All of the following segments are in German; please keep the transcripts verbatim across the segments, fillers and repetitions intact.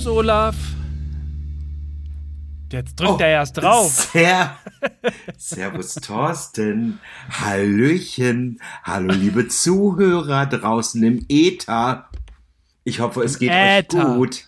Servus, Olaf. Jetzt drückt oh, er erst drauf. Ser- Servus, Thorsten. Hallöchen. Hallo, liebe Zuhörer draußen im Äther. Ich hoffe, es geht Äther. euch gut.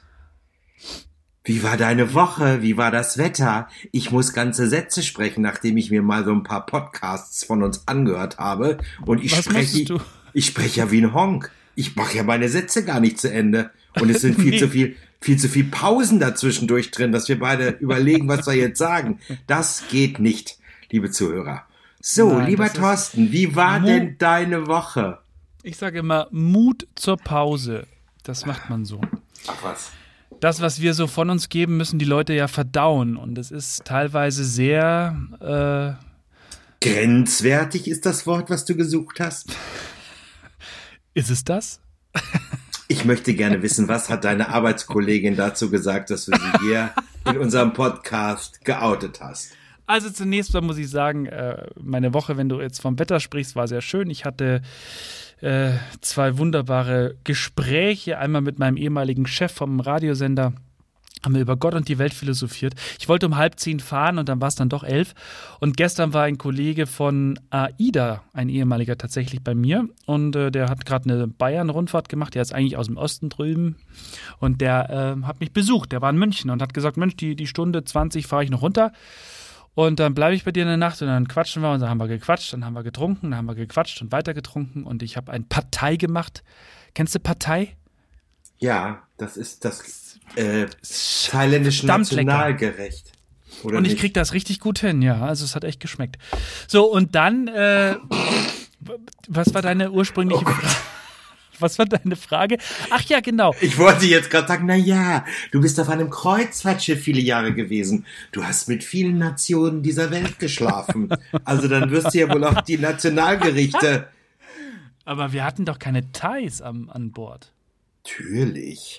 Wie war deine Woche? Wie war das Wetter? Ich muss ganze Sätze sprechen, nachdem ich mir mal so ein paar Podcasts von uns angehört habe. Und ich Was spreche, du? ich spreche ja wie ein Honk. Ich mache ja meine Sätze gar nicht zu Ende. Und es sind viel nee. zu viel, viel zu viel Pausen dazwischendurch drin, dass wir beide überlegen, was wir jetzt sagen. Das geht nicht, liebe Zuhörer. So, Nein, lieber Thorsten, wie war Mut. denn deine Woche? Ich sage immer, Mut zur Pause. Das macht man so. Ach was. Das, was wir so von uns geben, müssen die Leute ja verdauen. Und es ist teilweise sehr... Äh grenzwertig ist das Wort, was du gesucht hast. Ist es das? Ich möchte gerne wissen, was hat deine Arbeitskollegin dazu gesagt, dass du sie hier in unserem Podcast geoutet hast? Also zunächst mal muss ich sagen, meine Woche, wenn du jetzt vom Wetter sprichst, war sehr schön. Ich hatte äh, zwei wunderbare Gespräche. Einmal mit meinem ehemaligen Chef vom Radiosender. Haben wir über Gott und die Welt philosophiert. Ich wollte um halb zehn fahren und dann war es dann doch elf. Und gestern war ein Kollege von AIDA, ein ehemaliger tatsächlich bei mir. Und äh, der hat gerade eine Bayern-Rundfahrt gemacht. Der ist eigentlich aus dem Osten drüben. Und der äh, hat mich besucht. Der war in München und hat gesagt, Mensch, die, die Stunde zwanzig fahre ich noch runter. Und dann bleibe ich bei dir in der Nacht und dann quatschen wir. Und dann haben wir gequatscht, dann haben wir getrunken, dann haben wir gequatscht und weiter getrunken. Und ich habe ein Partei gemacht. Kennst du Partei? Ja, das ist das... Äh, thailändisch nationalgerecht. Oder und ich nicht? krieg das richtig gut hin, ja. Also es hat echt geschmeckt. So, und dann, äh, was war deine ursprüngliche oh Frage? Was war deine Frage? Ach ja, genau. Ich wollte jetzt gerade sagen, na ja, du bist auf einem Kreuzfahrtschiff viele Jahre gewesen. Du hast mit vielen Nationen dieser Welt geschlafen. Also dann wirst du ja wohl auch die Nationalgerichte... Aber wir hatten doch keine Thais am, an Bord. Natürlich.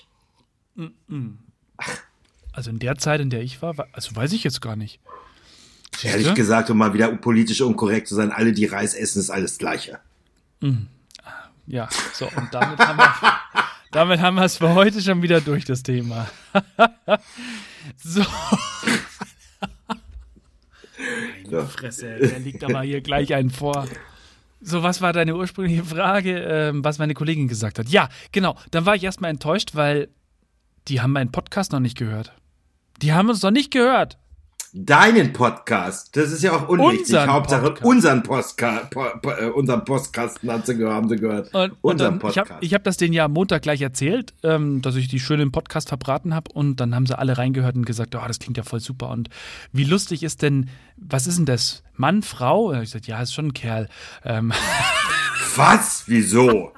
Also in der Zeit, in der ich war, also weiß ich jetzt gar nicht. Siehste? Ehrlich gesagt, um mal wieder politisch unkorrekt zu sein, alle, die Reis essen, ist alles Gleiche. Ja, so, und damit haben wir damit haben wir es für heute schon wieder durch, das Thema. So. Meine Fresse, der liegt aber hier gleich einen vor. So, was war deine ursprüngliche Frage, ähm, was meine Kollegin gesagt hat? Ja, genau, dann war ich erstmal enttäuscht, weil die haben meinen Podcast noch nicht gehört. Die haben uns noch nicht gehört. Deinen Podcast? Das ist ja auch unwichtig. Unseren Hauptsache Podcast. unseren Postka- po, po, äh, unseren Postkasten haben sie gehört. Haben sie gehört. Und, und dann, ich habe ich hab das denen ja am Montag gleich erzählt, ähm, dass ich die schön im Podcast verbraten habe. Und dann haben sie alle reingehört und gesagt, oh, das klingt ja voll super. Und wie lustig ist denn, was ist denn das? Mann, Frau? Und ich gesagt, ja, ist schon ein Kerl. Ähm. Was? Wieso?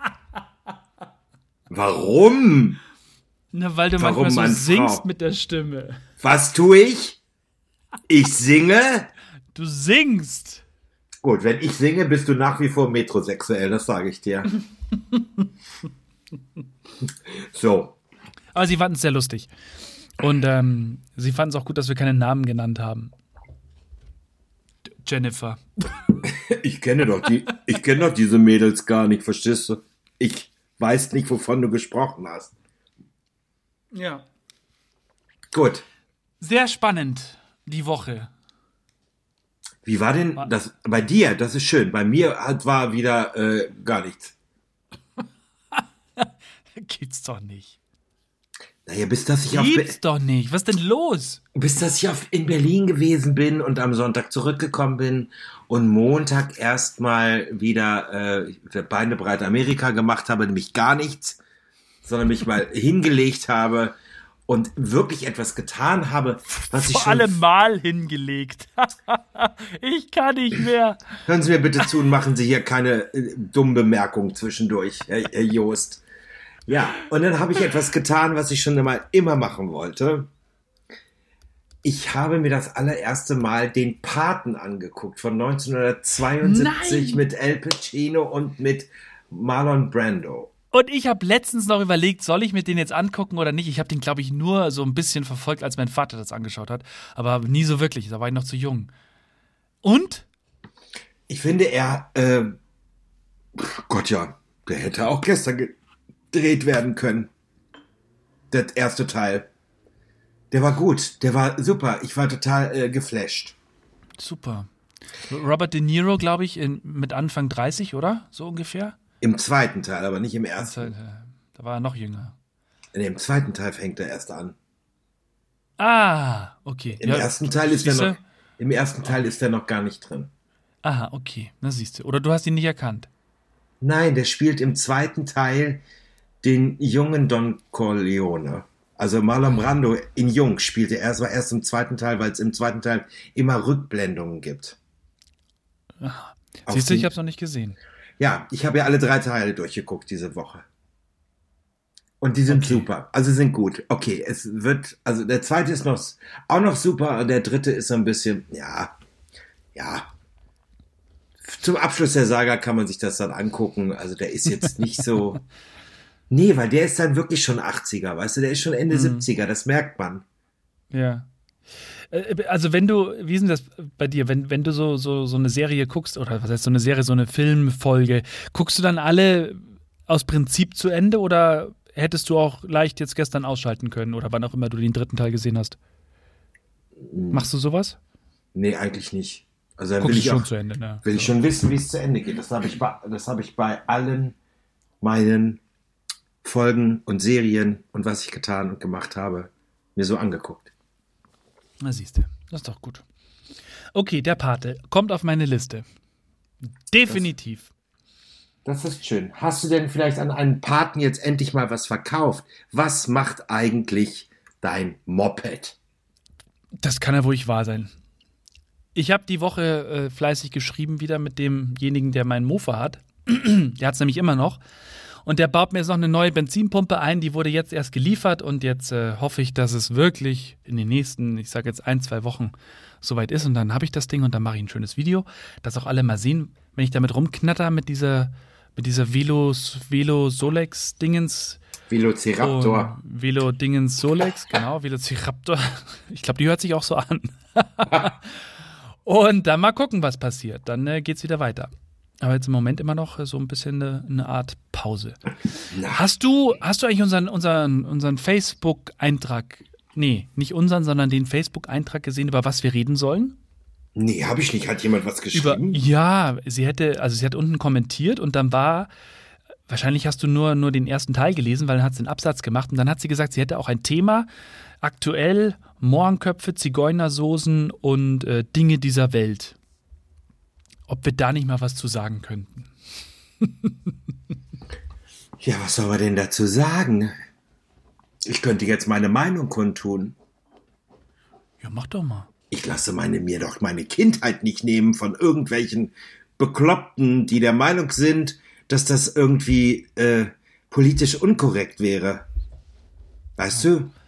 Warum? Na, weil du Warum, manchmal so singst Frau? mit der Stimme. Was tue ich? Ich singe? Du singst. Gut, wenn ich singe, bist du nach wie vor metrosexuell, das sage ich dir. So. Aber sie fanden es sehr lustig. Und ähm, sie fanden es auch gut, dass wir keine Namen genannt haben. Jennifer. Ich kenne doch die, ich kenne doch diese Mädels gar nicht, verstehst du? Ich weiß nicht, wovon du gesprochen hast. Ja. Gut. Sehr spannend, die Woche. Wie war denn das bei dir? Das ist schön. Bei mir hat, war wieder äh, gar nichts. Gibt's doch nicht. Naja, bis dass ich Gibt's auf, doch nicht. Was ist denn los? Bis dass ich auf, in Berlin gewesen bin und am Sonntag zurückgekommen bin und Montag erstmal wieder äh, Beine breit Amerika gemacht habe, nämlich gar nichts, sondern mich mal hingelegt habe und wirklich etwas getan habe, was ich Vor schon... allem mal hingelegt. Ich kann nicht mehr. Hören Sie mir bitte zu und machen Sie hier keine äh, dummen Bemerkungen zwischendurch, Herr, Herr Joost. Ja, und dann habe ich etwas getan, was ich schon einmal immer machen wollte. Ich habe mir das allererste Mal den Paten angeguckt von neunzehnhundertzweiundsiebzig Nein. mit Al Pacino und mit Marlon Brando. Und ich habe letztens noch überlegt, soll ich mir den jetzt angucken oder nicht? Ich habe den, glaube ich, nur so ein bisschen verfolgt, als mein Vater das angeschaut hat. Aber nie so wirklich, da war ich noch zu jung. Und? Ich finde, er, äh, Gott ja, der hätte auch gestern gedreht werden können. Der erste Teil. Der war gut, der war super. Ich war total äh, geflasht. Super. Robert De Niro, glaube ich, in, mit Anfang dreißig, oder? So ungefähr? Im zweiten Teil, aber nicht im ersten. Da war er noch jünger. Nee, im zweiten Teil fängt er erst an. Ah, okay. Im ja, ersten Teil ist er noch, du? im ersten Teil ist er noch gar nicht drin. Aha, okay. Na siehst du. Oder du hast ihn nicht erkannt. Nein, der spielt im zweiten Teil den jungen Don Corleone. Also Marlon Brando in Jung spielte er. Es war erst im zweiten Teil, weil es im zweiten Teil immer Rückblendungen gibt. Aha. Siehst du, ich habe es noch nicht gesehen. Ja, ich habe ja alle drei Teile durchgeguckt diese Woche. Und die sind okay. super. Also sind gut. Okay, es wird, also der zweite ist noch, auch noch super und der dritte ist so ein bisschen, ja, ja. Zum Abschluss der Saga kann man sich das dann angucken. Also der ist jetzt nicht so, nee, weil der ist dann wirklich schon achtziger, weißt du, der ist schon Ende mhm. siebziger, das merkt man. Ja. Also wenn du, wie ist denn das bei dir, wenn, wenn du so, so, so eine Serie guckst, oder was heißt so eine Serie, so eine Filmfolge, guckst du dann alle aus Prinzip zu Ende oder hättest du auch leicht jetzt gestern ausschalten können oder wann auch immer du den dritten Teil gesehen hast? Hm. Machst du sowas? Nee, eigentlich nicht. Also dann Guckst will ich schon auch, zu Ende, ne? will ich schon wissen, wie es zu Ende geht. Das habe ich bei, das habe ich bei allen meinen Folgen und Serien und was ich getan und gemacht habe, mir so angeguckt. Na siehst du, das ist doch gut. Okay, der Pate kommt auf meine Liste. Definitiv. Das, das ist schön. Hast du denn vielleicht an einen Paten jetzt endlich mal was verkauft? Was macht eigentlich dein Moped? Das kann ja wohl nicht wahr sein. Ich habe die Woche äh, fleißig geschrieben wieder mit demjenigen, der meinen Mofa hat. Der hat es nämlich immer noch. Und der baut mir jetzt noch eine neue Benzinpumpe ein, die wurde jetzt erst geliefert und jetzt äh, hoffe ich, dass es wirklich in den nächsten, ich sage jetzt ein, zwei Wochen soweit ist und dann habe ich das Ding und dann mache ich ein schönes Video, dass auch alle mal sehen, wenn ich damit rumknatter mit dieser, mit dieser Velo, Velo Solex Dingens. Velociraptor. Oh, Velo Dingens Solex, genau, Velociraptor. Ich glaube, die hört sich auch so an. Und dann mal gucken, was passiert. Dann äh, geht's wieder weiter. Aber jetzt im Moment immer noch so ein bisschen eine, eine Art Pause. Hast du, hast du eigentlich unseren, unseren, unseren Facebook-Eintrag, nee, nicht unseren, sondern den Facebook-Eintrag gesehen, über was wir reden sollen? Nee, habe ich nicht. Hat jemand was geschrieben? Über, ja, sie hätte, also sie hat unten kommentiert und dann war, wahrscheinlich hast du nur, nur den ersten Teil gelesen, weil dann hat sie einen Absatz gemacht und dann hat sie gesagt, sie hätte auch ein Thema, aktuell Mohrenköpfe, Zigeunersoßen und äh, Dinge dieser Welt. Ob wir da nicht mal was zu sagen könnten. Ja, was soll man denn dazu sagen? Ich könnte jetzt meine Meinung kundtun. Ja, mach doch mal. Ich lasse meine, mir doch meine Kindheit nicht nehmen von irgendwelchen Bekloppten, die der Meinung sind, dass das irgendwie äh, politisch unkorrekt wäre. Weißt ja. du?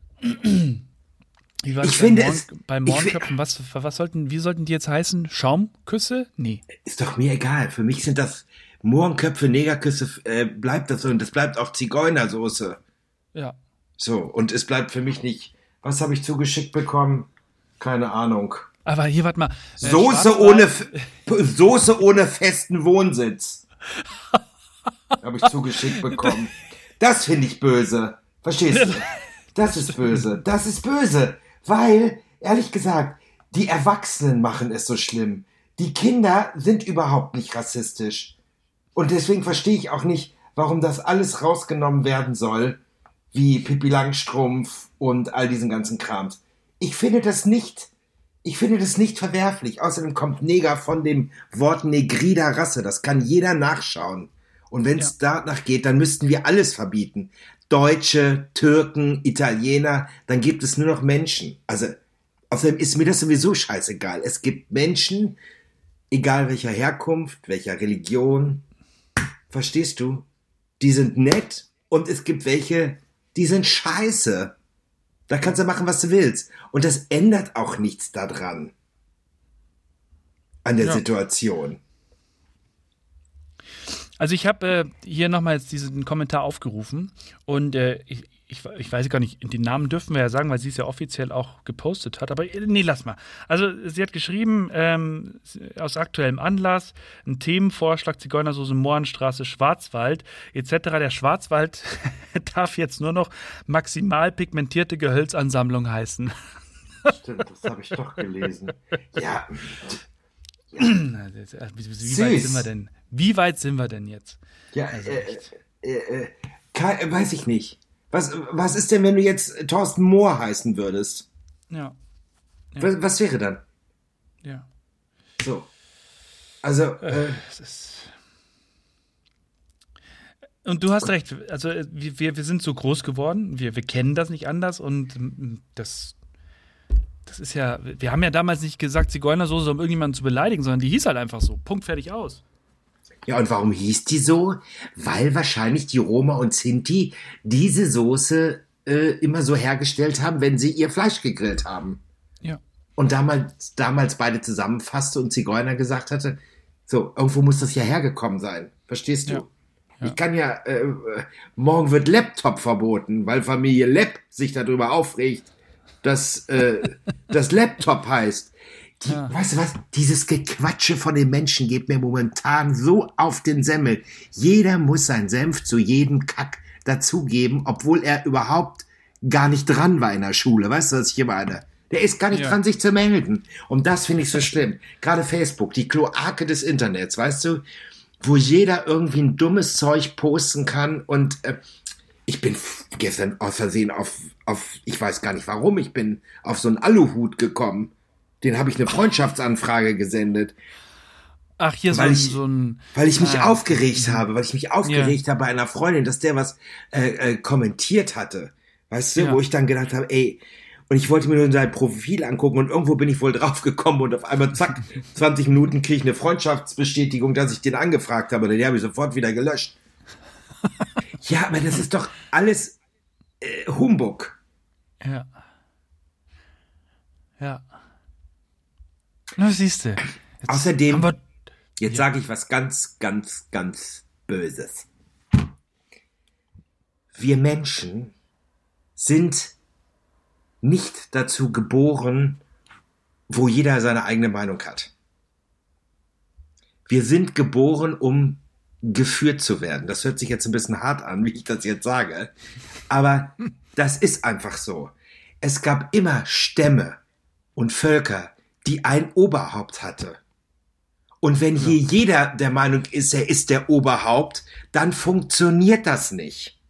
Wie war ich das finde bei es. Bei Mohrenköpfen, was, was sollten, wie sollten die jetzt heißen? Schaumküsse? Nee. Ist doch mir egal. Für mich sind das Mohrenköpfe, Negerküsse, äh, bleibt das so. Und das bleibt auch Zigeunersoße. Ja. So, und es bleibt für mich nicht. Was habe ich zugeschickt bekommen? Keine Ahnung. Aber hier, warte mal. Äh, Soße ohne, Soße ohne festen Wohnsitz. Habe ich zugeschickt bekommen. Das finde ich böse. Verstehst du? Das ist böse. Das ist böse. Weil, ehrlich gesagt, die Erwachsenen machen es so schlimm. Die Kinder sind überhaupt nicht rassistisch. Und deswegen verstehe ich auch nicht, warum das alles rausgenommen werden soll, wie Pippi Langstrumpf und all diesen ganzen Krams. Ich finde das nicht, ich finde das nicht verwerflich. Außerdem kommt Neger von dem Wort negrida Rasse. Das kann jeder nachschauen. Und wenn es ja. danach geht, dann müssten wir alles verbieten. Deutsche, Türken, Italiener, dann gibt es nur noch Menschen. Also, außerdem ist mir das sowieso scheißegal. Es gibt Menschen, egal welcher Herkunft, welcher Religion, verstehst du? Die sind nett und es gibt welche, die sind scheiße. Da kannst du machen, was du willst. Und das ändert auch nichts daran. An der ja. Situation. Also ich habe äh, hier nochmal jetzt diesen Kommentar aufgerufen und äh, ich, ich, ich weiß gar nicht, den Namen dürfen wir ja sagen, weil sie es ja offiziell auch gepostet hat. Aber nee, lass mal. Also sie hat geschrieben, ähm, aus aktuellem Anlass, ein Themenvorschlag, Zigeunersoße, Mohrenstraße, Schwarzwald et cetera. Der Schwarzwald darf jetzt nur noch maximal pigmentierte Gehölzansammlung heißen. Stimmt, das habe ich doch gelesen. Ja. Ja. Wie, wie weit sind wir denn? Wie weit sind wir denn jetzt? Ja, also äh, äh, äh, kann, weiß ich nicht. Was, was ist denn, wenn du jetzt Thorsten Mohr heißen würdest? Ja. ja. Was, was wäre dann? Ja. So. Also, äh, äh, es ist und du hast recht. Also wir, wir sind so groß geworden. Wir, wir kennen das nicht anders und das Das ist ja, wir haben ja damals nicht gesagt, Zigeunersoße, um irgendjemanden zu beleidigen, sondern die hieß halt einfach so. Punkt, fertig, aus. Ja, und warum hieß die so? Weil wahrscheinlich die Roma und Sinti diese Soße äh, immer so hergestellt haben, wenn sie ihr Fleisch gegrillt haben. Ja. Und damals, damals beide zusammenfasste und Zigeuner gesagt hatte, so, irgendwo muss das ja hergekommen sein. Verstehst du? Ja. Ja. Ich kann ja, äh, morgen wird Laptop verboten, weil Familie Lepp sich darüber aufregt, dass äh, das Laptop heißt. Die, ja. Weißt du was? Dieses Gequatsche von den Menschen geht mir momentan so auf den Semmel. Jeder muss seinen Senf zu jedem Kack dazugeben, obwohl er überhaupt gar nicht dran war in der Schule. Weißt du, was ich hier meine? Der ist gar nicht ja. dran, sich zu melden. Und das finde ich so schlimm. Gerade Facebook, die Kloake des Internets, weißt du? Wo jeder irgendwie ein dummes Zeug posten kann und äh, ich bin gestern aus Versehen auf, auf, ich weiß gar nicht warum, ich bin auf so einen Aluhut gekommen. Den habe ich eine Freundschaftsanfrage gesendet. Ach, hier weil so, ich, so ein... Weil ich mich ah, aufgeregt ja. habe, weil ich mich aufgeregt ja. habe bei einer Freundin, dass der was äh, äh, kommentiert hatte. Weißt du, ja. wo ich dann gedacht habe, ey, und ich wollte mir nur sein Profil angucken und irgendwo bin ich wohl drauf gekommen und auf einmal, zack, zwanzig Minuten kriege ich eine Freundschaftsbestätigung, dass ich den angefragt habe. Die habe ich sofort wieder gelöscht. Ja, aber das ist doch alles äh, Humbug. Ja. Ja. Na, siehst du. Außerdem, wir, jetzt ja. sage ich was ganz, ganz, ganz Böses. Wir Menschen sind nicht dazu geboren, wo jeder seine eigene Meinung hat. Wir sind geboren, um geführt zu werden. Das hört sich jetzt ein bisschen hart an, wie ich das jetzt sage. Aber das ist einfach so. Es gab immer Stämme und Völker, die ein Oberhaupt hatte. Und wenn hier ja. jeder der Meinung ist, er ist der Oberhaupt, dann funktioniert das nicht.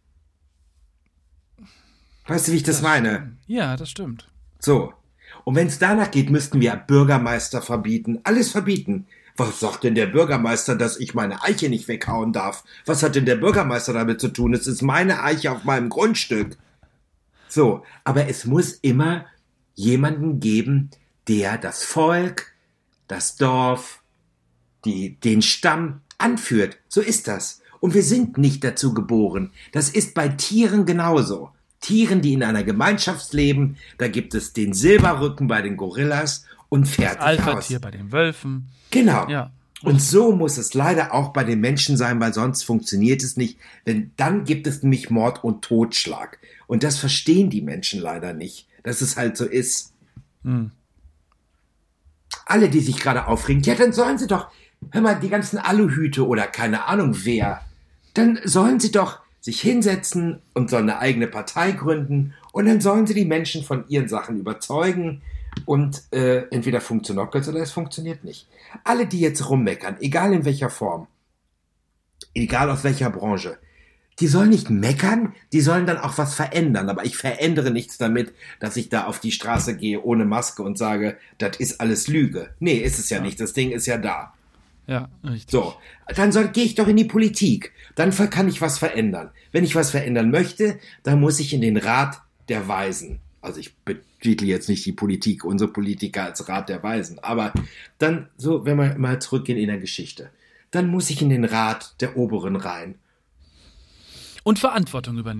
Weißt du, wie ich das, das meine? Stimmt. Ja, das stimmt. So. Und wenn es danach geht, müssten wir Bürgermeister verbieten. Alles verbieten. Was sagt denn der Bürgermeister, dass ich meine Eiche nicht weghauen darf? Was hat denn der Bürgermeister damit zu tun? Es ist meine Eiche auf meinem Grundstück. So. Aber es muss immer jemanden geben, der das Volk, das Dorf, die, den Stamm anführt. So ist das. Und wir sind nicht dazu geboren. Das ist bei Tieren genauso. Tieren, die in einer Gemeinschaft leben, da gibt es den Silberrücken bei den Gorillas und fertig aus. Das Alpha-Tier bei den Wölfen. Genau. Ja. Und so muss es leider auch bei den Menschen sein, weil sonst funktioniert es nicht. Denn dann gibt es nämlich Mord und Totschlag. Und das verstehen die Menschen leider nicht, dass es halt so ist. Hm. Alle, die sich gerade aufregen, ja, dann sollen sie doch, hör mal, die ganzen Aluhüte oder keine Ahnung wer, dann sollen sie doch sich hinsetzen und so eine eigene Partei gründen und dann sollen sie die Menschen von ihren Sachen überzeugen und äh, entweder funktioniert es oder es funktioniert nicht. Alle, die jetzt rummeckern, egal in welcher Form, egal aus welcher Branche, die sollen nicht meckern, die sollen dann auch was verändern. Aber ich verändere nichts damit, dass ich da auf die Straße gehe ohne Maske und sage, das ist alles Lüge. Nee, ist es ja, ja. nicht. Das Ding ist ja da. Ja, richtig. So, dann soll, gehe ich doch in die Politik. Dann kann ich was verändern. Wenn ich was verändern möchte, dann muss ich in den Rat der Weisen. Also ich betitle jetzt nicht die Politik, unsere Politiker als Rat der Weisen. Aber dann, so, wenn wir mal zurückgehen in der Geschichte, dann muss ich in den Rat der Oberen rein. Und Verantwortung übernehmen.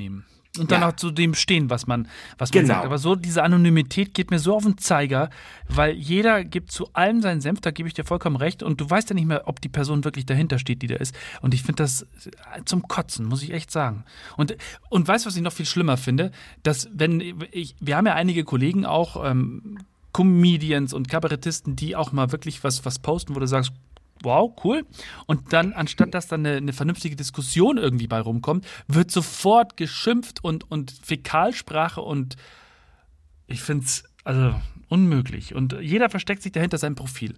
Und dann Ja. auch zu dem stehen, was man, was man Genau. sagt. Aber so diese Anonymität geht mir so auf den Zeiger, weil jeder gibt zu allem seinen Senf, da gebe ich dir vollkommen recht. Und du weißt ja nicht mehr, ob die Person wirklich dahinter steht, die da ist. Und ich finde das zum Kotzen, muss ich echt sagen. Und, und weißt du, was ich noch viel schlimmer finde? Dass wenn ich, wir haben ja einige Kollegen auch, ähm, Comedians und Kabarettisten, die auch mal wirklich was, was posten, wo du sagst, wow, cool. Und dann, anstatt dass dann eine, eine vernünftige Diskussion irgendwie bei rumkommt, wird sofort geschimpft und, und Fäkalsprache und ich finde es also unmöglich. Und jeder versteckt sich dahinter sein Profil.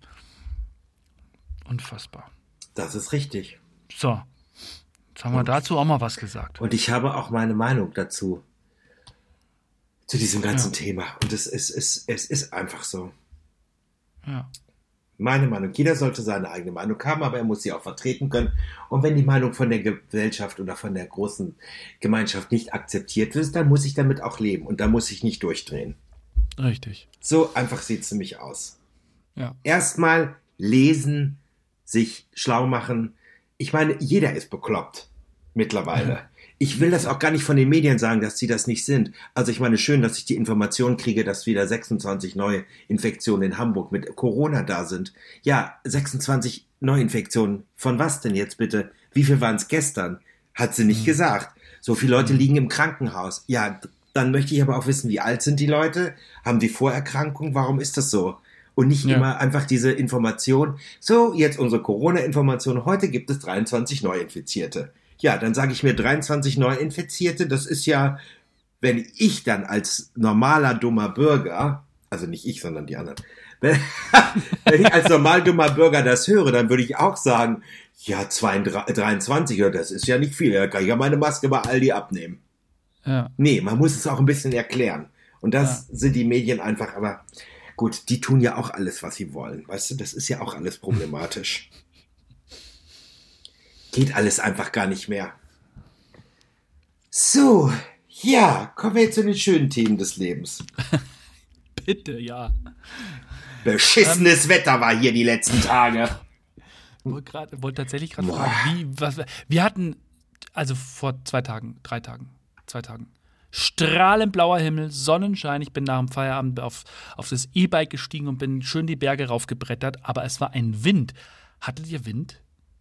Unfassbar. Das ist richtig. So, jetzt haben wir dazu auch mal was gesagt. Und ich habe auch meine Meinung dazu. Zu diesem ganzen Ja. Thema. Und es ist, es, es ist einfach so. Ja. Meine Meinung. Jeder sollte seine eigene Meinung haben, aber er muss sie auch vertreten können. Und wenn die Meinung von der Gesellschaft oder von der großen Gemeinschaft nicht akzeptiert wird, dann muss ich damit auch leben. Und da muss ich nicht durchdrehen. Richtig. So einfach sieht es nämlich aus. Ja. Erstmal lesen, sich schlau machen. Ich meine, jeder ist bekloppt mittlerweile. Ich will das auch gar nicht von den Medien sagen, dass sie das nicht sind. Also ich meine, schön, dass ich die Information kriege, dass wieder sechsundzwanzig neue Infektionen in Hamburg mit Corona da sind. Ja, sechsundzwanzig Neuinfektionen. Von was denn jetzt bitte? Wie viel waren es gestern? Hat sie nicht mhm. gesagt. So viele Leute liegen im Krankenhaus. Ja, dann möchte ich aber auch wissen, wie alt sind die Leute? Haben die Vorerkrankungen? Warum ist das so? Und nicht ja. immer einfach diese Information. So, jetzt unsere Corona-Information. Heute gibt es dreiundzwanzig Neuinfizierte. Ja, dann sage ich mir dreiundzwanzig Neuinfizierte. Das ist ja, wenn ich dann als normaler, dummer Bürger, also nicht ich, sondern die anderen, wenn, wenn ich als normal dummer Bürger das höre, dann würde ich auch sagen, ja, dreiundzwanzig, das ist ja nicht viel. Da kann ich ja meine Maske bei Aldi abnehmen. Ja. Nee, man muss es auch ein bisschen erklären. Und das ja. sind die Medien einfach, aber gut, die tun ja auch alles, was sie wollen. Weißt du, das ist ja auch alles problematisch. Geht alles einfach gar nicht mehr. So, ja, kommen wir jetzt zu den schönen Themen des Lebens. Bitte, ja. Beschissenes ähm, Wetter war hier die letzten Tage. Ich wollte, grad, wollte tatsächlich gerade fragen, wie, was, wir hatten, also vor zwei Tagen, drei Tagen, zwei Tagen, strahlend blauer Himmel, Sonnenschein. Ich bin nach dem Feierabend auf, auf das E-Bike gestiegen und bin schön die Berge raufgebrettert, aber es war ein Wind. Hattet ihr Wind?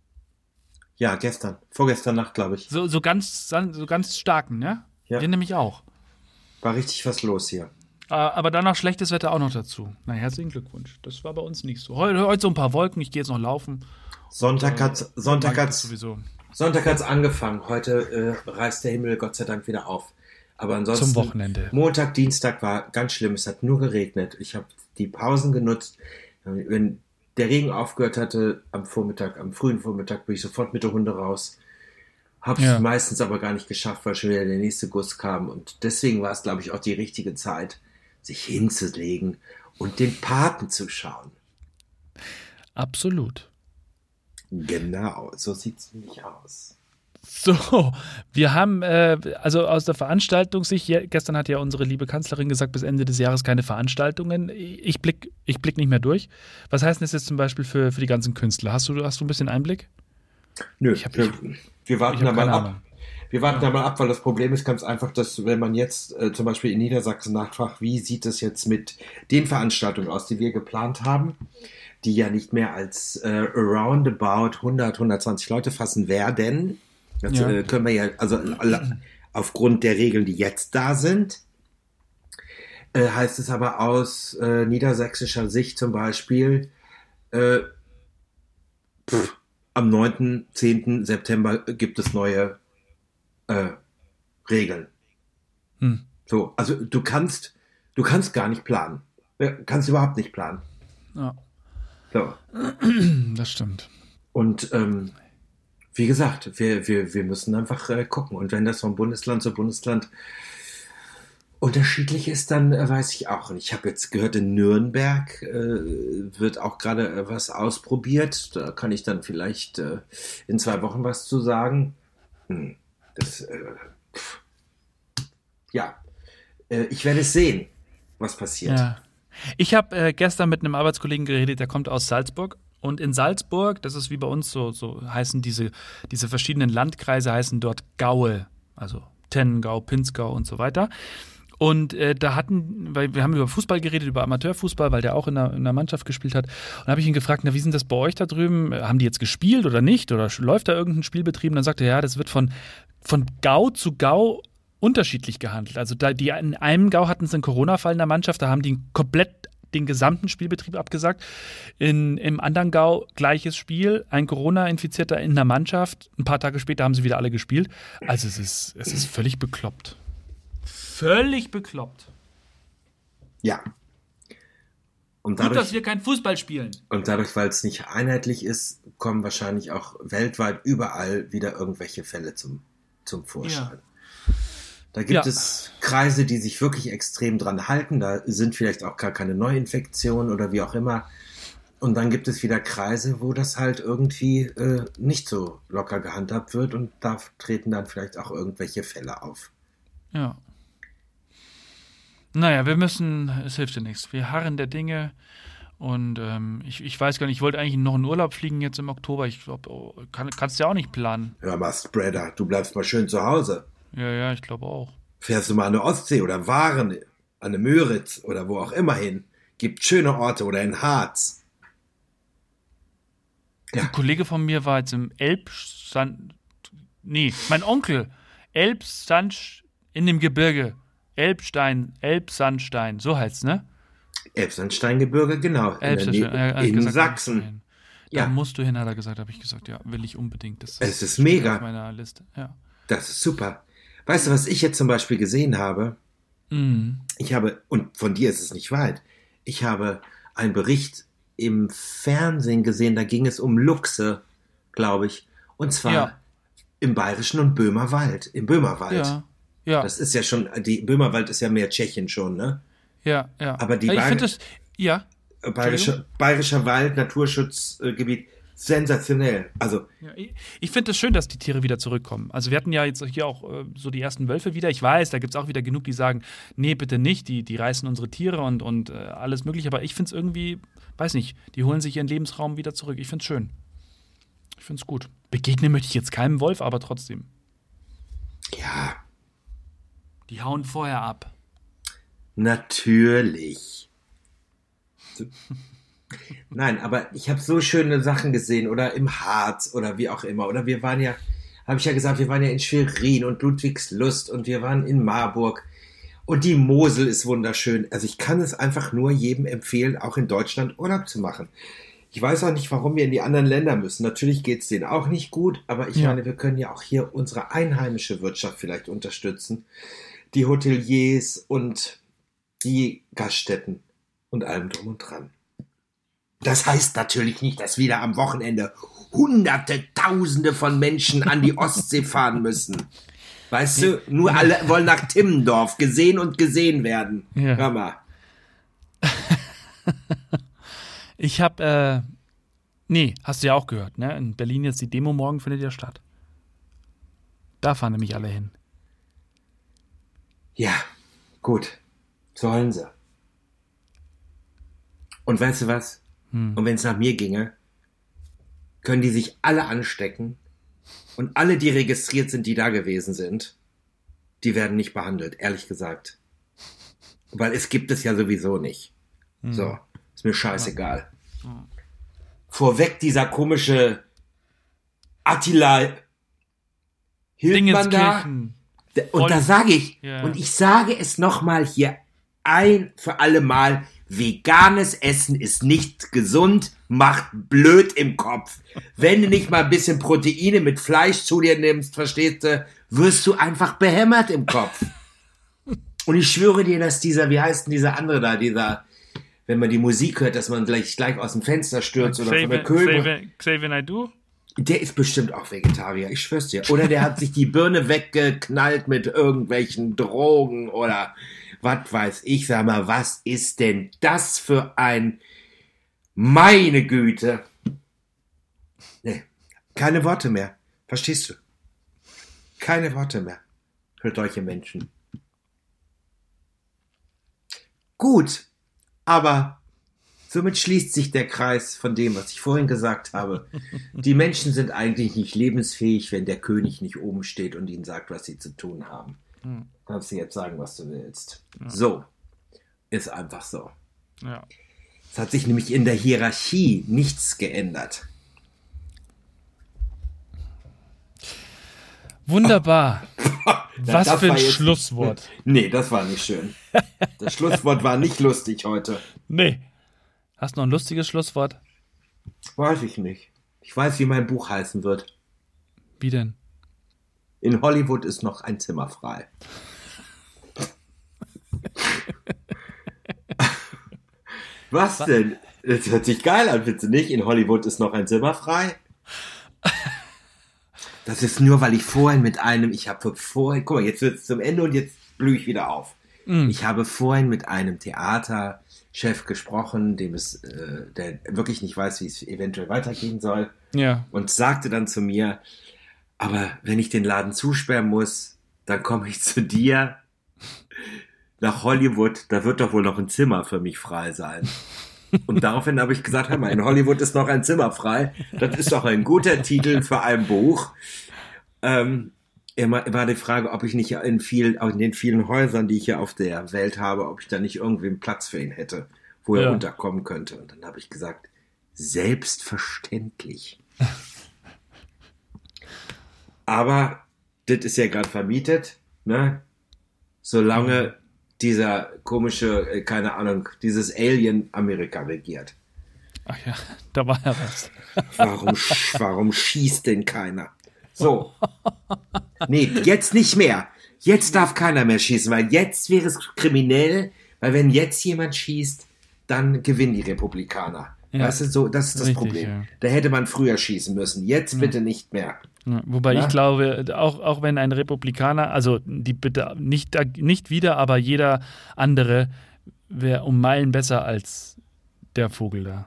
Ja, gestern. Vorgestern Nacht, glaube ich. So, so, ganz, so ganz starken, ne? Ja. Wir nämlich auch. War richtig was los hier. Aber dann noch schlechtes Wetter auch noch dazu. Na, herzlichen Glückwunsch. Das war bei uns nicht so. Heute, heute so ein paar Wolken, ich gehe jetzt noch laufen. Sonntag hat Sonntag hat's, sowieso. Sonntag hat's angefangen. Heute äh, reißt der Himmel Gott sei Dank wieder auf. Aber ansonsten zum Wochenende. Montag, Dienstag war ganz schlimm. Es hat nur geregnet. Ich habe die Pausen genutzt. Wenn der Regen aufgehört hatte am Vormittag, am frühen Vormittag, bin ich sofort mit der Hunde raus. Hab's ja. meistens aber gar nicht geschafft, weil schon wieder der nächste Guss kam. Und deswegen war es, glaube ich, auch die richtige Zeit, sich hinzulegen und den Paten zu schauen. Absolut. Genau, so sieht's nämlich aus. So, wir haben, äh, also aus der Veranstaltungssicht, ja, gestern hat ja unsere liebe Kanzlerin gesagt, bis Ende des Jahres keine Veranstaltungen. Ich blick, ich blick nicht mehr durch. Was heißt das jetzt zum Beispiel für, für die ganzen Künstler? Hast du, hast du ein bisschen Einblick? Nö, ich hab, wir, ich, wir warten da mal ab. Ahnung. Wir warten ja. da mal ab, weil das Problem ist ganz einfach, dass wenn man jetzt äh, zum Beispiel in Niedersachsen nachfragt, wie sieht es jetzt mit den Veranstaltungen aus, die wir geplant haben, die ja nicht mehr als äh, roundabout hundert, hundertzwanzig Leute fassen werden. Das ja. äh, können wir ja, also aufgrund der Regeln, die jetzt da sind, äh, heißt es aber aus äh, niedersächsischer Sicht zum Beispiel, äh, pff, am neunten, zehnten September gibt es neue äh, Regeln. Hm. So, also du kannst, du kannst gar nicht planen. Du kannst überhaupt nicht planen. Ja. So. Das stimmt. Und ähm, wie gesagt, wir, wir, wir müssen einfach äh, gucken. Und wenn das von Bundesland zu Bundesland unterschiedlich ist, dann äh, weiß ich auch. Und ich habe jetzt gehört, in Nürnberg äh, wird auch gerade äh, was ausprobiert. Da kann ich dann vielleicht äh, in zwei Wochen was zu sagen. Hm, das, äh, pff. ja, äh, ich werde es sehen, was passiert. Ja. Ich habe äh, gestern mit einem Arbeitskollegen geredet, der kommt aus Salzburg. Und in Salzburg, das ist wie bei uns so, so heißen diese, diese verschiedenen Landkreise heißen dort Gaue, also Tennengau, Pinzgau und so weiter. Und äh, da hatten, weil wir haben über Fußball geredet, über Amateurfußball, weil der auch in der, in der Mannschaft gespielt hat. Und da habe ich ihn gefragt, na, wie sind das bei euch da drüben? Haben die jetzt gespielt oder nicht? Oder läuft da irgendein Spielbetrieb? Und dann sagte er, ja, das wird von, von Gau zu Gau unterschiedlich gehandelt. Also da, die, in einem Gau hatten sie einen Corona-Fall in der Mannschaft, da haben die komplett den gesamten Spielbetrieb abgesagt. In, Im anderen Gau gleiches Spiel, ein Corona-Infizierter in der Mannschaft. Ein paar Tage später haben sie wieder alle gespielt. Also es ist, es ist völlig bekloppt. Völlig bekloppt. Ja. Und dadurch, gut, dass wir kein Fußball spielen. Und dadurch, weil es nicht einheitlich ist, kommen wahrscheinlich auch weltweit überall wieder irgendwelche Fälle zum, zum Vorschein. Ja. Da gibt ja. es Kreise, die sich wirklich extrem dran halten. Da sind vielleicht auch gar keine Neuinfektionen oder wie auch immer. Und dann gibt es wieder Kreise, wo das halt irgendwie äh, nicht so locker gehandhabt wird. Und da treten dann vielleicht auch irgendwelche Fälle auf. Ja. Naja, wir müssen, es hilft ja nichts. Wir harren der Dinge und ähm, ich, ich weiß gar nicht, ich wollte eigentlich noch in Urlaub fliegen jetzt im Oktober. Ich glaube, oh, kann, kannst du ja auch nicht planen. Hör mal, Spreader, du bleibst mal schön zu Hause. Ja, ja, ich glaube auch. Fährst du mal an der Ostsee oder Waren, an der Müritz oder wo auch immer hin. Gibt schöne Orte oder in Harz. Ja. Ein Kollege von mir war jetzt im Elbsand, nee, mein Onkel, Elbsand in dem Gebirge. Elbstein, Elbsandstein, so heißt's, ne? Elbsandsteingebirge, genau. In, Elbsandstein, der Nähe, in gesagt, Sachsen. Da ja. musst du hin, hat er gesagt, habe ich gesagt, ja, will ich unbedingt. Das es ist mega. Auf meiner Liste. Ja. Das ist super. Weißt du, was ich jetzt zum Beispiel gesehen habe? Mhm. Ich habe, und von dir ist es nicht weit, ich habe einen Bericht im Fernsehen gesehen, da ging es um Luchse, glaube ich. Und zwar ja. im Bayerischen und Böhmerwald. Im Böhmerwald. Ja. Ja. Das ist ja schon, die Böhmerwald ist ja mehr Tschechien schon, ne? Ja, ja. Aber die ja, ich Bayer- finde das, ja. Bayerischer, Bayerischer Wald, Naturschutzgebiet, sensationell. Also ja, ich ich finde es das schön, dass die Tiere wieder zurückkommen. Also wir hatten ja jetzt hier auch äh, so die ersten Wölfe wieder. Ich weiß, da gibt es auch wieder genug, die sagen, nee, bitte nicht, die, die reißen unsere Tiere und, und äh, alles mögliche. Aber ich finde es irgendwie, weiß nicht, die holen sich ihren Lebensraum wieder zurück. Ich finde es schön. Ich finde es gut. Begegnen möchte ich jetzt keinem Wolf, aber trotzdem. Ja. Die hauen vorher ab. Natürlich. Nein, aber ich habe so schöne Sachen gesehen oder im Harz oder wie auch immer. Oder wir waren ja, habe ich ja gesagt, wir waren ja in Schwerin und Ludwigslust und wir waren in Marburg. Und die Mosel ist wunderschön. Also ich kann es einfach nur jedem empfehlen, auch in Deutschland Urlaub zu machen. Ich weiß auch nicht, warum wir in die anderen Länder müssen. Natürlich geht es denen auch nicht gut, aber ich ja. meine, wir können ja auch hier unsere einheimische Wirtschaft vielleicht unterstützen. Die Hoteliers und die Gaststätten und allem drum und dran. Das heißt natürlich nicht, dass wieder am Wochenende Hunderte, Tausende von Menschen an die Ostsee fahren müssen. Weißt du, nur alle wollen nach Timmendorf gesehen und gesehen werden. Ja. Hör mal. Ich hab, äh, nee, hast du ja auch gehört, ne? In Berlin jetzt die Demo morgen findet ja statt. Da fahren nämlich alle hin. Ja, gut. Sollen sie. Und weißt du was? Hm. Und wenn es nach mir ginge, können die sich alle anstecken und alle, die registriert sind, die da gewesen sind, die werden nicht behandelt, ehrlich gesagt. Weil es gibt es ja sowieso nicht. Hm. So, ist mir scheißegal. Hm. Vorweg dieser komische Attila Hildmann da. Und da sage ich, yeah. und ich sage es nochmal hier ein für alle Mal, veganes Essen ist nicht gesund, macht blöd im Kopf. Wenn du nicht mal ein bisschen Proteine mit Fleisch zu dir nimmst, verstehst du, wirst du einfach behämmert im Kopf. Und ich schwöre dir, dass dieser, wie heißt denn dieser andere da, dieser, wenn man die Musik hört, dass man gleich, gleich aus dem Fenster stürzt oder von der Köhle. Xavier Naidoo? Der ist bestimmt auch Vegetarier, ich schwör's dir. Oder der hat sich die Birne weggeknallt mit irgendwelchen Drogen oder was weiß ich. Sag mal, was ist denn das für ein... Meine Güte. Nee, keine Worte mehr. Verstehst du? Keine Worte mehr für solche Menschen. Gut, aber Somit schließt sich der Kreis von dem, was ich vorhin gesagt habe. Die Menschen sind eigentlich nicht lebensfähig, wenn der König nicht oben steht und ihnen sagt, was sie zu tun haben. Hm. Kannst du jetzt sagen, was du willst. Ja. So. Ist einfach so. Ja. Es hat sich nämlich in der Hierarchie nichts geändert. Wunderbar. Oh. Was Na, für ein jetzt, Schlusswort. Nee, das war nicht schön. Das Schlusswort war nicht lustig heute. Nee. Hast du noch ein lustiges Schlusswort? Weiß ich nicht. Ich weiß, wie mein Buch heißen wird. Wie denn? In Hollywood ist noch ein Zimmer frei. Was, Was denn? Das hört sich geil an, findest du nicht? In Hollywood ist noch ein Zimmer frei. Das ist nur, weil ich vorhin mit einem, ich habe vorhin, guck mal, jetzt wird es zum Ende und jetzt blühe ich wieder auf. Mm. Ich habe vorhin mit einem Theaterchef gesprochen, dem es, äh, der wirklich nicht weiß, wie es eventuell weitergehen soll. Ja. Und sagte dann zu mir, aber wenn ich den Laden zusperren muss, dann komme ich zu dir nach Hollywood, da wird doch wohl noch ein Zimmer für mich frei sein. Und daraufhin habe ich gesagt, hör mal, in Hollywood ist noch ein Zimmer frei. Das ist doch ein guter Titel für ein Buch. Ähm, immer war die Frage, ob ich nicht in vielen, in den vielen Häusern, die ich hier auf der Welt habe, ob ich da nicht irgendwie einen Platz für ihn hätte, wo er ja. unterkommen könnte. Und dann habe ich gesagt, selbstverständlich. Aber das ist ja gerade vermietet, ne? Solange dieser komische, keine Ahnung, dieses Alien Amerika regiert. Ach ja, da war ja was. Warum, warum schießt denn keiner? So. Nee, jetzt nicht mehr. Jetzt darf keiner mehr schießen, weil jetzt wäre es kriminell, weil wenn jetzt jemand schießt, dann gewinnen die Republikaner. Ja. Weißt du, so, das ist das Richtig, Problem. Ja. Da hätte man früher schießen müssen. Jetzt ja. bitte nicht mehr. Ja, wobei ja? ich glaube, auch, auch wenn ein Republikaner, also die bitte nicht, nicht wieder, aber jeder andere wäre um Meilen besser als der Vogel da.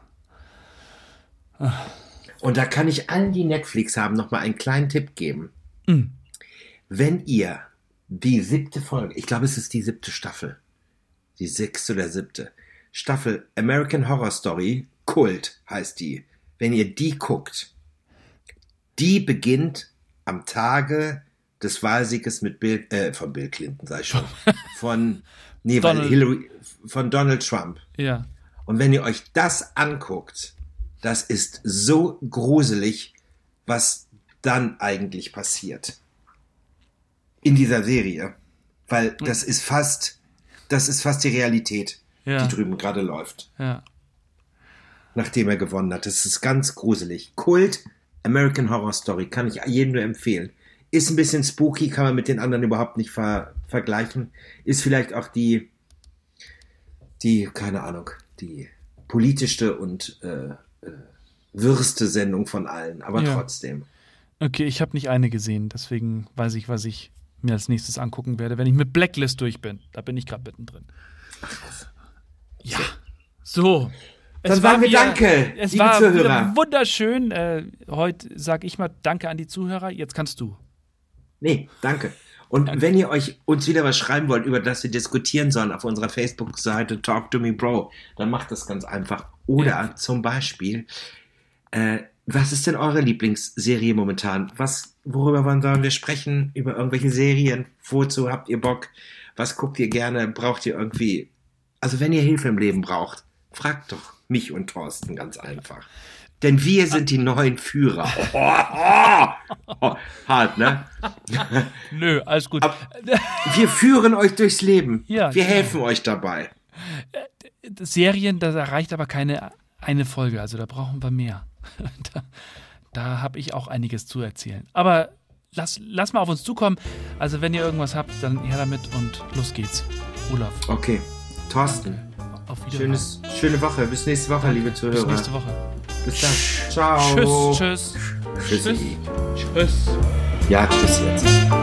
Ach. Und da kann ich allen, die Netflix haben, nochmal einen kleinen Tipp geben. Mhm. Wenn ihr die siebte Folge, ich glaube, es ist die siebte Staffel, die sechste oder siebte Staffel American Horror Story, Kult heißt die. Wenn ihr die guckt, die beginnt am Tage des Wahlsieges mit Bill, äh, von Bill Clinton, sag ich schon, von, nee, Donald. Hillary, von Donald Trump. Ja. Und wenn ihr euch das anguckt, das ist so gruselig, was dann eigentlich passiert. In dieser Serie. Weil das ist fast, das ist fast die Realität, ja. die drüben gerade läuft. Ja. Nachdem er gewonnen hat. Das ist ganz gruselig. Kult, American Horror Story, kann ich jedem nur empfehlen. Ist ein bisschen spooky, kann man mit den anderen überhaupt nicht ver- vergleichen. Ist vielleicht auch die, die, keine Ahnung, die politischste und äh, äh, würste Sendung von allen, aber ja. trotzdem. Okay, ich habe nicht eine gesehen, deswegen weiß ich, was ich mir als nächstes angucken werde, wenn ich mit Blacklist durch bin. Da bin ich gerade mittendrin. Ja, so. Dann sagen wir Danke, es liebe war Zuhörer. Wunderschön. Äh, heute sage ich mal Danke an die Zuhörer. Jetzt kannst du. Nee, danke. Und danke. Wenn ihr euch uns wieder was schreiben wollt, über das wir diskutieren sollen, auf unserer Facebook-Seite Talk to Me Bro, dann macht das ganz einfach. Oder ja. zum Beispiel, äh, was ist denn eure Lieblingsserie momentan? Was, worüber wollen wir sprechen? Über irgendwelche Serien? Wozu habt ihr Bock? Was guckt ihr gerne? Braucht ihr irgendwie, also wenn ihr Hilfe im Leben braucht, fragt doch mich und Thorsten ganz einfach. Denn wir sind die neuen Führer. Oh, oh, oh. Hart, ne? Nö, alles gut. Aber wir führen euch durchs Leben. Ja, wir helfen ja. euch dabei. Serien, das erreicht aber keine eine Folge. Also da brauchen wir mehr. Da, da habe ich auch einiges zu erzählen. Aber lass, lass mal auf uns zukommen. Also wenn ihr irgendwas habt, dann her damit und los geht's. Olaf. Okay. Thorsten. Danke. Auf Wiedersehen. Schönes, schöne Woche. Bis nächste Woche, Danke. liebe Zuhörer. Bis nächste Woche. Bis dann. Ciao. Tschüss, tschüss. Tschüssi. Tschüss. Ja, tschüss jetzt.